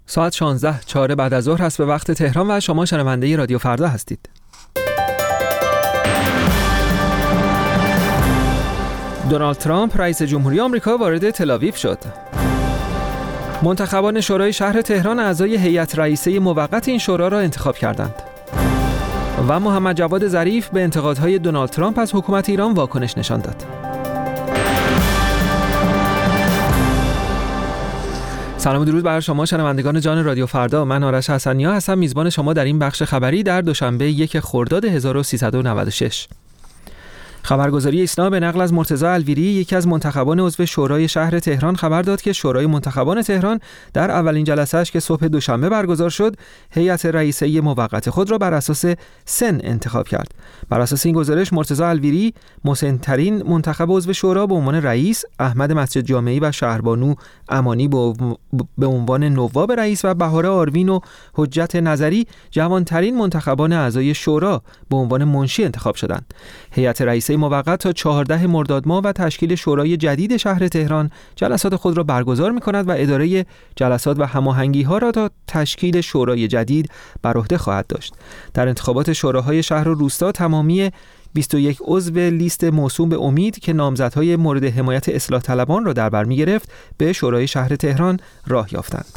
ساعت 16:04 بعد از ظهر هست به وقت تهران و شما شنونده رادیو فردا هستید. دونالد ترامپ رئیس جمهوری آمریکا وارد تل‌آویو شد. منتخبان شورای شهر تهران اعضای هیئت رئیسه موقت این شورا را انتخاب کردند. و محمد جواد ظریف به انتقادهای دونالد ترامپ از حکومت ایران واکنش نشان داد. سلام و درود بر شما شنوندگان جان رادیو فردا. من آرش حسنی‌ها هستم، میزبان شما در این بخش خبری در دوشنبه 1 خرداد 1396. خبرگزاری ایسنا به نقل از مرتضی الویری، یکی از منتخبان عضو شورای شهر تهران، خبر داد که شورای منتخبان تهران در اولین جلسه‌اش که صبح دوشنبه برگزار شد، هیئت رئیسه موقت خود را بر اساس سن انتخاب کرد. بر اساس این گزارش مرتضی الویری مسن‌ترین منتخب عضو شورا به عنوان رئیس، احمد مسجد جامعی و شهربانو امانی به عنوان نواب رئیس و بهاره آروین و حجت نظری جوان‌ترین منتخبان اعضای شورا به عنوان منشی انتخاب شدند. هیئت رئیسه موقت تا 14 مرداد ماه و تشکیل شورای جدید شهر تهران جلسات خود را برگزار می‌کند و اداره جلسات و هماهنگی‌ها را تا تشکیل شورای جدید بر عهده خواهد داشت. در انتخابات شوراهای شهر و روستا تمامی 21 عضو لیست موسوم به امید که نامزدهای مورد حمایت اصلاح طلبان را در بر می‌گرفت به شورای شهر تهران راه یافتند.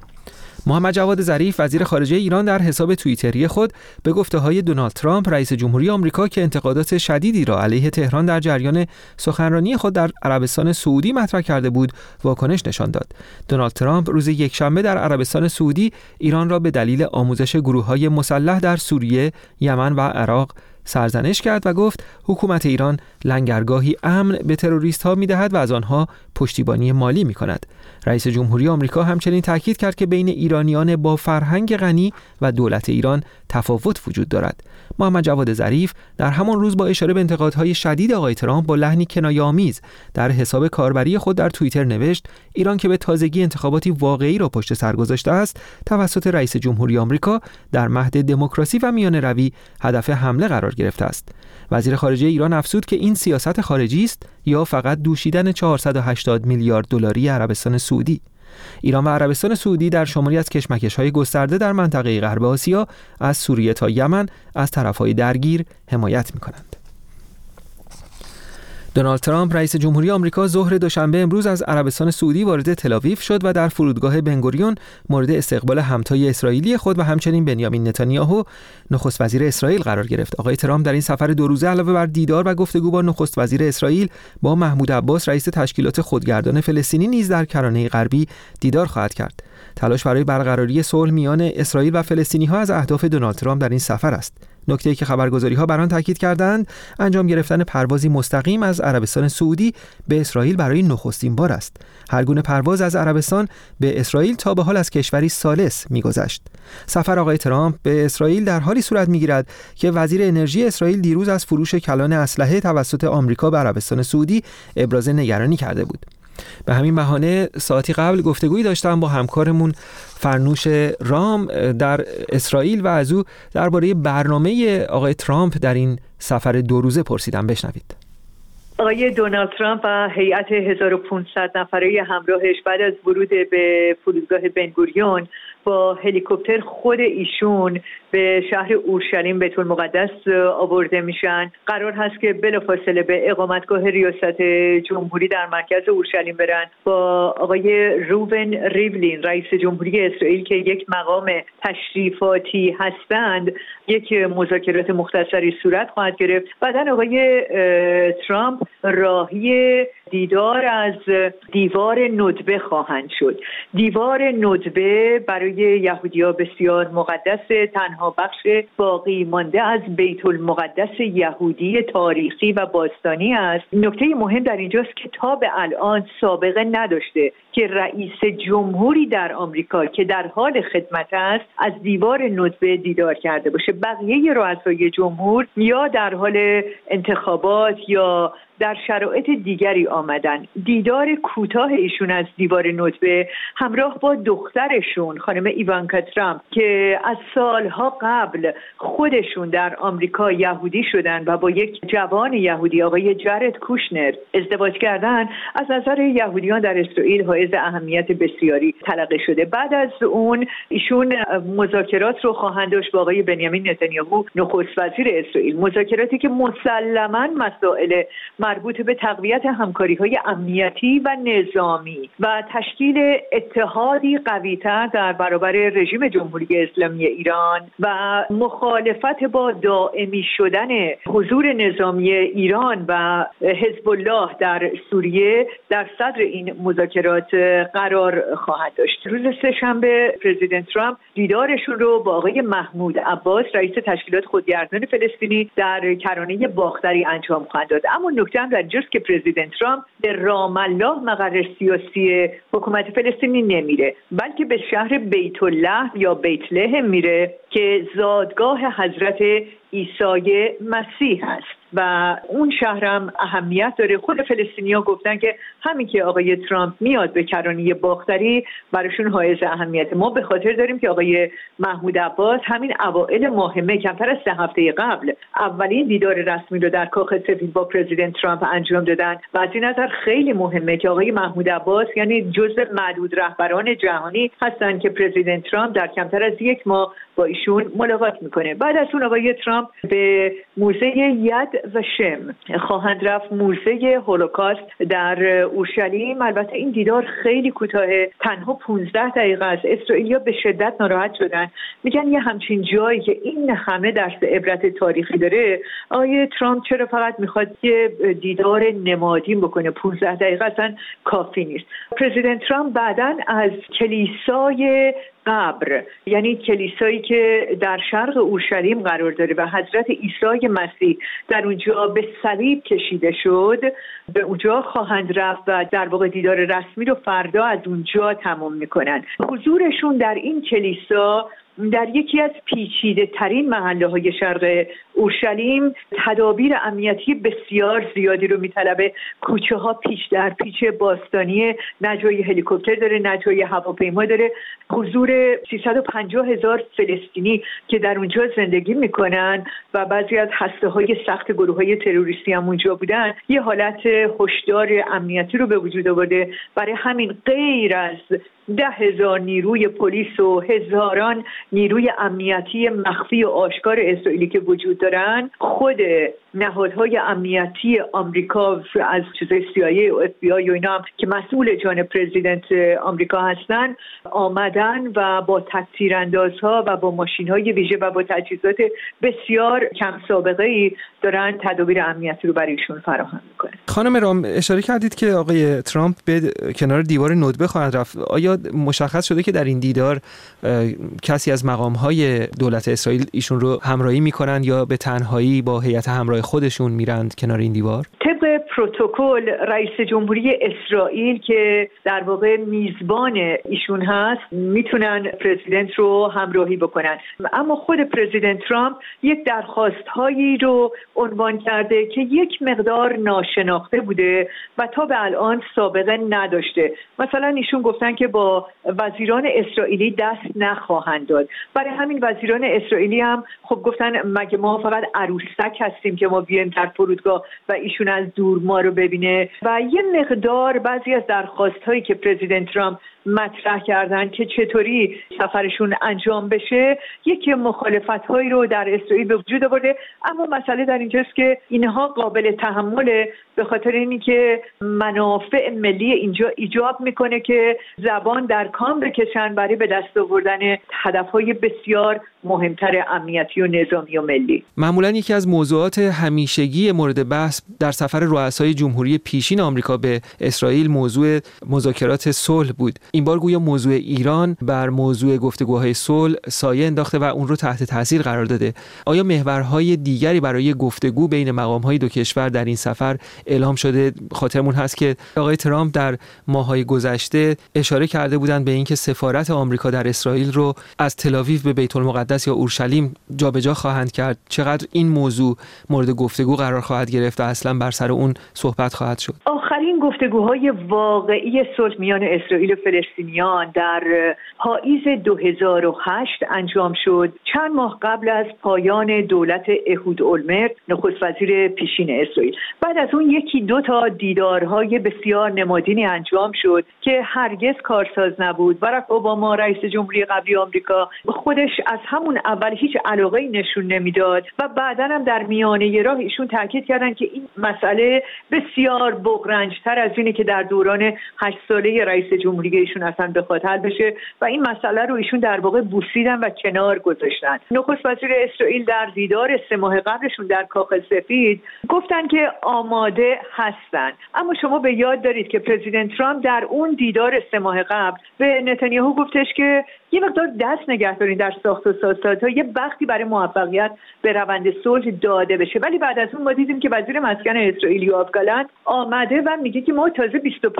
محمد جواد ظریف وزیر خارجه ایران در حساب توییتری خود به گفته‌های دونالد ترامپ رئیس جمهوری آمریکا که انتقادات شدیدی را علیه تهران در جریان سخنرانی خود در عربستان سعودی مطرح کرده بود واکنش نشان داد. دونالد ترامپ روز یکشنبه در عربستان سعودی ایران را به دلیل آموزش گروه‌های مسلح در سوریه، یمن و عراق سرزنش کرد و گفت حکومت ایران لنگرگاهی امن به تروریست‌ها می‌دهد و از آنها پشتیبانی مالی می‌کند. رئیس جمهوری آمریکا همچنین تاکید کرد که بین ایرانیان با فرهنگ غنی و دولت ایران تفاوت وجود دارد. محمد جواد ظریف در همان روز با اشاره به انتقادهای شدید آقای ترامپ با لحنی کنایه‌آمیز در حساب کاربری خود در توییتر نوشت: ایران که به تازگی انتخاباتی واقعی را پشت سر گذاشته است، توسط رئیس جمهوری آمریکا در مهد دموکراسی و میانه‌روی هدف حمله قرار گرفته است. وزیر خارجه ایران افزود که این سیاست خارجی است یا فقط دوشیدن 480 میلیارد دلاری عربستان سعودی. ایران و عربستان سعودی در شماری از کشمکش‌های گسترده در منطقه غرب آسیا از سوریه تا یمن از طرف‌های درگیر حمایت می‌کنند. دونالد ترامپ رئیس جمهوری آمریکا ظهر دوشنبه امروز از عربستان سعودی وارد تل‌آویو شد و در فرودگاه بنگوریون مورد استقبال همتای اسرائیلی خود و همچنین بنیامین نتانیاهو نخست وزیر اسرائیل قرار گرفت. آقای ترامپ در این سفر 2 روزه علاوه بر دیدار و گفتگو با نخست وزیر اسرائیل با محمود عباس رئیس تشکیلات خودگردان فلسطینی نیز در کرانه غربی دیدار خواهد کرد. تلاش برای برقراری صلح میان اسرائیل و فلسطینی‌ها از اهداف دونالد ترامپ در این سفر است. نکته‌ای که خبرگزاری‌ها بر آن تاکید کردند انجام گرفتن پروازی مستقیم از عربستان سعودی به اسرائیل برای نخستین بار است. هر گونه پرواز از عربستان به اسرائیل تا به حال از کشوری ثالث می‌گذشت. سفر آقای ترامپ به اسرائیل در حالی صورت می‌گیرد که وزیر انرژی اسرائیل دیروز از فروش کلان اسلحه توسط آمریکا به عربستان سعودی ابراز نگرانی کرده بود. به همین بهانه ساعتی قبل گفتگویی داشتم با همکارمون فرنوش رام در اسرائیل و از او درباره برنامه آقای ترامپ در این سفر 2 روزه پرسیدم. بشنوید. آقای دونالد ترامپ و هیئت 1500 نفره همراهش بعد از ورود به فرودگاه بنگوریون با هلیکوپتر خود ایشون به شهر اورشلیم بیت المقدس آورده میشن. قرار هست که بلافاصله به اقامتگاه ریاست جمهوری در مرکز اورشلیم برن. با آقای روون ریولین رئیس جمهوری اسرائیل که یک مقام تشریفاتی هستند یک مذاکرات مختصری صورت خواهد گرفت. بعداً آقای ترامپ راهی دیدار از دیوار ندبه خواهند شد. دیوار ندبه برای یهودی‌ها بسیار مقدس، تنها بخش باقی مانده از بیت المقدس یهودی تاریخی و باستانی است. نکته مهم در اینجاست که تا به الان سابقه نداشته که رئیس جمهوری در آمریکا که در حال خدمت است از دیوار ندبه دیدار کرده باشه. بقیه رؤسای جمهور یا در حال انتخابات یا در شرایط دیگری آمدن. دیدار کوتاه ایشون از دیوار ندبه همراه با دخترشون خانم ایوانکا ترامپ که از سالها قبل خودشون در آمریکا یهودی شدن و با یک جوان یهودی آقای جارد کوشنر ازدواج کردن، از نظر یهودیان در اسرائیل حائز اهمیت بسیاری تلقی شده. بعد از اون ایشون مذاکرات رو خواهند داشت با آقای بنیامین نتانیاهو نخست وزیر اسرائیل، مذاکراتی که مسلماً مسائل مربوط به تقویت همکاری‌های امنیتی و نظامی و تشکیل اتحادی قوی‌تر در برابر رژیم جمهوری اسلامی ایران و مخالفت با دائمی شدن حضور نظامی ایران و حزب الله در سوریه در صدر این مذاکرات قرار خواهد داشت. روز سه‌شنبه پرزیدنت ترامپ دیدارشون رو با آقای محمود عباس رئیس تشکیلات خودگردان فلسطینی در کرانه باختری انجام خواهد داد. اما نکته هم در اینجاست که پرزیدنت ترامپ به رام الله مقر سیاسی حکومت فلسطینی نمیره، بلکه به شهر بیت الله یا بیت لحم میره که زادگاه حضرت عیسی مسیح است و اون شهرم اهمیت داره. خود فلسطینی‌ها گفتن که همین که آقای ترامپ میاد به کرانه باختری براشون حائز اهمیت. ما به خاطر داریم که آقای محمود عباس همین اوائل ماه مه کمتر از 3 هفته قبل اولین دیدار رسمی رو در کاخ سفید با پرزیدنت ترامپ انجام دادن و از این نظر خیلی مهمه که آقای محمود عباس یعنی جزء معدود رهبران جهانی هستن که پرزیدنت ترامپ در کمتر از 1 ماه با ایشون ملاقات میکنه. بعد از اون آقای ترامپ به موزه ید و شم خواهند رفت، موزه هولوکاست در اورشلیم. البته این دیدار خیلی کوتاهه، تنها 15 دقیقه است. اسرائیلیا به شدت ناراحت شدن، میگن یه همچین جایی که این همه درس عبرت تاریخی داره، آقای ترامپ چرا فقط میخواد یه دیدار نمادین بکنه؟ 15 دقیقه اصلا کافی نیست. پرزیدنت ترامپ بعداً از کلیسای قبر، یعنی کلیسایی که در شرق اورشلیم قرار داره و حضرت عیسی مسیح در اونجا به صلیب کشیده شد، به اونجا خواهند رفت و در واقع دیدار رسمی رو فردا از اونجا تمام میکنن. حضورشون در این کلیسا در یکی از پیچیده ترین محله های شرق اورشلیم تدابیر امنیتی بسیار زیادی رو میطلبه. کوچه ها پیچ در پیچ باستانی، نه جای هلیکوپتر داره نه جای هواپیما داره. حضور 350,000 فلسطینی که در اونجا زندگی میکنن و بعضی از هسته های سخت گروه های تروریستی هم اونجا بودن، یه حالت هشدار امنیتی رو به وجود آورده. برای همین غیر از 10,000 نیروی پلیس و هزاران نیروی امنیتی مخفی و آشکار اسرائیلی که وجود دارن، خود نهادهای امنیتی آمریکا از چیزای CIA و FBI و اینا هم که مسئول جان پرزیدنت آمریکا هستن آمدن و با تک‌تیراندازها و با ماشین‌های ویژه و با تجهیزات بسیار کم سابقه‌ای دارن تدابیر امنیتی رو برایشون فراهم می‌کنن. خانم رام، اشاره کردید که آقای ترامپ به کنار دیوار ندبه خواهد رفت. آیا مشخص شده که در این دیدار کسی از مقام‌های دولت اسرائیل ایشون رو همراهی می‌کنند یا به تنهایی با هیئت همراه خودشون میرند کنار این دیوار؟ طبق پروتکل رئیس جمهوری اسرائیل که در واقع میزبان ایشون هست میتونن پرزیدنت رو همراهی بکنن، اما خود پرزیدنت ترامپ یک درخواست‌هایی رو عنوان کرده که یک مقدار ناشناخته بوده و تا به الان سابقه نداشته. مثلا ایشون گفتن که با وزیران اسرائیلی دست نخواهند داد. برای همین وزیران اسرائیلی هم خب گفتن مگه ما فقط عروسک هستیم که ما بیایم در فرودگاه و ایشون از دور ما رو ببینه؟ و یه مقدار بعضی از درخواست‌هایی که پرزیدنت ترامپ مطرح کردن که چطوری سفرشون انجام بشه، یکی مخالفت‌هایی رو در اسرائیل به وجود آورده. اما مسئله در اینجاست که اینها قابل تحمله به خاطر اینی که منافع ملی اینجا ایجاب میکنه که زبان در کام بکشن برای به دست آوردن هدف‌های بسیار مهمتر امنیتی و نظامی و ملی. معمولاً یکی از موضوعات همیشگی مورد بحث در سفر رؤسای جمهوری پیشین آمریکا به اسرائیل موضوع مذاکرات صلح بود. این بار گویا موضوع ایران بر موضوع گفتگوهای صلح سایه انداخته و اون رو تحت تاثیر قرار داده. آیا محورهای دیگری برای گفتگو بین مقام‌های دو کشور در این سفر اعلام شده؟ خاطرمون هست که آقای ترامپ در ماه‌های گذشته اشاره کرده بودند به اینکه سفارت آمریکا در اسرائیل رو از تل‌آویو به بیت المقدس یا اورشلیم جابجا خواهند کرد. چقدر این موضوع مورد گفتگو قرار خواهد گرفت و اصلا بر سر اون صحبت خواهد شد؟ آخرین گفتگوهای واقعی صلح میان اسرائیل و فلسطینیان در پاییز 2008 انجام شد، چند ماه قبل از پایان دولت اهود اولمرت، نخست وزیر پیشین اسرائیل. بعد از اون یکی دو تا دیدارهای بسیار نمادینی انجام شد که هرگز کارساز نبود. باراک اوباما رئیس جمهوری قبلی آمریکا خودش از همون اول هیچ علاقه‌ای نشون نمیداد و بعداً هم در میانه راه ایشون تاکید کردن که این مسئله بسیار بغرنج‌تر از اینه که در دوران 8 ساله رئیس جمهوری ایشون اصلا بخواد حل بشه و این مسئله رو ایشون در واقع بوسیدن و کنار گذاشتن. نخست وزیر اسرائیل در دیدار 3 ماه قبلشون در کاخ سفید گفتن که آماده هستن، اما شما به یاد دارید که پرزیدنت ترامپ در اون دیدار 3 ماه قبل به نتانیاهو گفتش که یه مقدار دست نگه دارین در ساخت و سازات تا یه وقتی برای موفقیت به روند صلح داده بشه. ولی بعد از اون ما دیدیم که وزیر مسکن اسرائیل یوآف گالنت آمده و میگه که ما تازه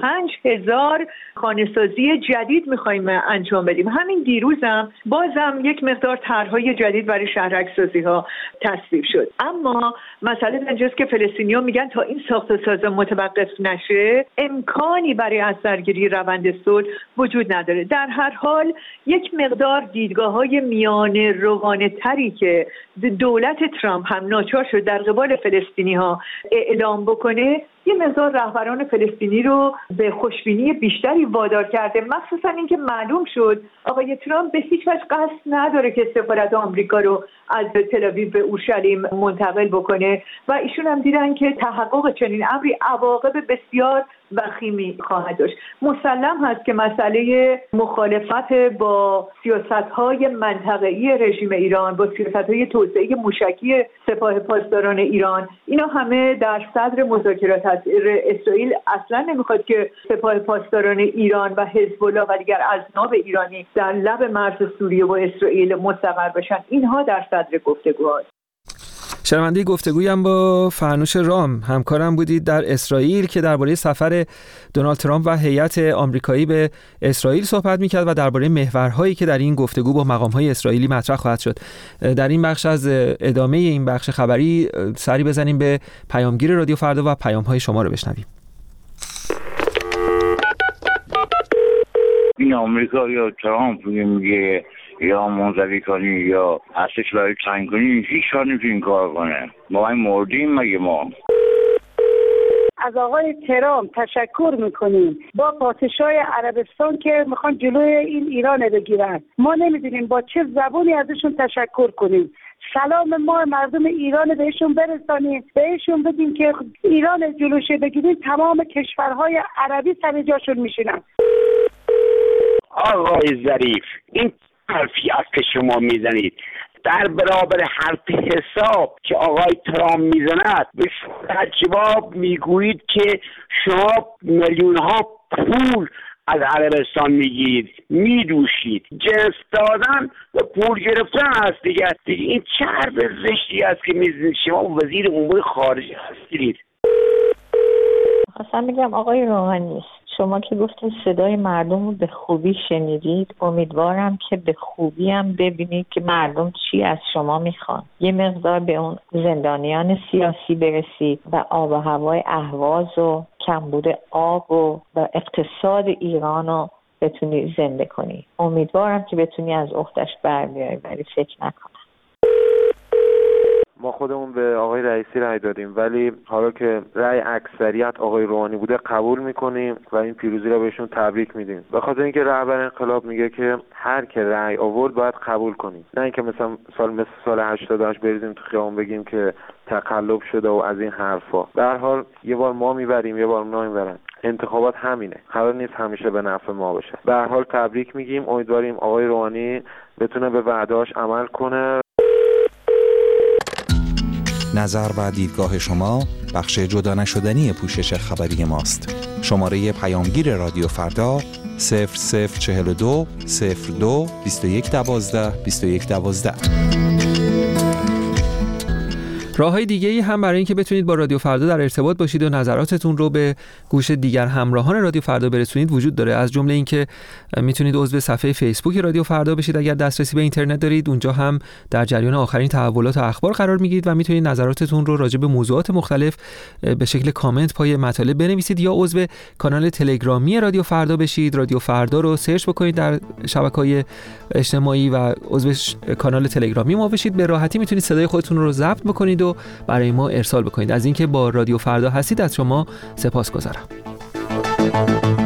25,000 خانه‌سازی جدید میخوایم انجام بدیم. همین دیروزم بازم یک مقدار طرح‌های جدید برای شهرک‌سازی‌ها تصویب شد. اما مسئله اینجاست که فلسطینیان میگن تا این ساخت و ساز متوقف نشه امکانی برای اثرگیری روند صلح وجود نداره. در هر حال یک مقدار دیدگاه‌های میانه روانه تری که دولت ترامپ هم ناچار شد در قبال فلسطینی‌ها اعلام بکنه یه مقدار رهبران فلسطینی رو به خوشبینی بیشتری وادار کرده، مخصوصا اینکه معلوم شد آقای ترامپ به هیچ وجه قصد نداره که سفارت آمریکا رو از تل‌آویو به اورشلیم منتقل بکنه و ایشون هم دیدن که تحقق چنین امری عواقب بسیار وخیمی خواهد داشت. مسلم هست که مسئله مخالفت با سیاست‌های منطقه‌ای رژیم ایران، با سیاست‌های توسعه موشکی سپاه پاسداران ایران، اینا همه در صدر مذاکرات هست. اسرائیل اصلا نمیخواد که سپاه پاسداران ایران و حزب الله و دیگر اذناب ایرانی در لب مرز سوریه و اسرائیل مستقر بشن. اینها در صدر گفتگوهاست. شنونده گفتگویی هم با فرنوش رام، همکارم بودید در اسرائیل که درباره سفر دونالد ترامپ و هیئت آمریکایی به اسرائیل صحبت می‌کرد و درباره محورهایی که در این گفتگو با مقام‌های اسرائیلی مطرح خواهد شد. در این بخش از ادامه این بخش خبری سری بزنیم به پیامگیر رادیو فردا و پیام‌های شما رو بشنویم. این آمریکا یا ترامپ میگه یا منزوی کنی یا هستش برای تنگ کنی، هیچ کار نمیتونی این کار کنه. ما این مردیم مگه ما؟ از آقای ترامپ تشکر میکنیم با پادشاه عربستان که میخوان جلوی این ایران بگیرن. ما نمیدونیم با چه زبانی ازشون تشکر کنیم. سلام ما مردم ایران بهشون برسانیم، بهشون بگیم که ایران جلوشه بگیریم، تمام کشورهای عربی سر جاشون میشینن. آقای ظریف، این حرفی است که شما میزنید در برابر حرف حساب که آقای ترامپ میزند به شما جواب میگویید که شما میلیون ها پول از عربستان میگیرید، میدوشید. جنس دادن و پول گرفتن است دیگه. این چه حرف زشتی است که میزنید؟ شما وزیر امور خارجه هستید. خواستم بگم آقای روحانی، شما که گفتین صدای مردم رو به خوبی شنیدید، امیدوارم که به خوبی هم ببینید که مردم چی از شما میخوان. یه مقدار به اون زندانیان سیاسی برسید و آب و هوای اهواز و کمبود آب و اقتصاد ایران رو بتونی زنده کنی. امیدوارم که بتونی از عهده‌اش بر بیاری، ولی فکر نکنم. ما خودمون به آقای رئیسی رأی دادیم، ولی حالا که رأی اکثریت آقای روحانی بوده قبول میکنیم و این پیروزی را بهشون تبریک میدیم، به خاطر اینکه رهبر انقلاب میگه که هر که رأی آورد باید قبول کنیم، نه اینکه مثل سال 88 بریزیم تو خیابون بگیم که تقلب شده و از این حرفا. به هر حال یه بار ما میبریم یه بار اونا میبرن. انتخابات همینه، قرار نیست همیشه به نفع ما باشه. به هر حال تبریک میگیم، امیدواریم آقای روحانی بتونه به وعده‌اش عمل کنه. نظر و دیدگاه شما بخش جدا نشدنی پوشش خبری ماست. شماره پیامگیر رادیو فردا 0042 02 2112 2112. راه‌های دیگه‌ای هم برای اینکه بتونید با رادیو فردا در ارتباط باشید و نظراتتون رو به گوش دیگر همراهان رادیو فردا برسونید وجود داره. از جمله اینکه میتونید عضو صفحه فیسبوک رادیو فردا بشید اگر دسترسی به اینترنت دارید. اونجا هم در جریان آخرین تحولات و اخبار قرار میگیرید و میتونید نظراتتون رو راجع به موضوعات مختلف به شکل کامنت پای مطالب بنویسید، یا عضو کانال تلگرامی رادیو فردا بشید. رادیو فردا رو سرچ بکنید در شبکه‌های اجتماعی و عضو کانال تلگرامی ما بشید. به راحتی میتونید صدای خودتون رو ضبط بکنید و برای ما ارسال بکنید. از اینکه با رادیو فردا هستید از شما سپاسگزارم.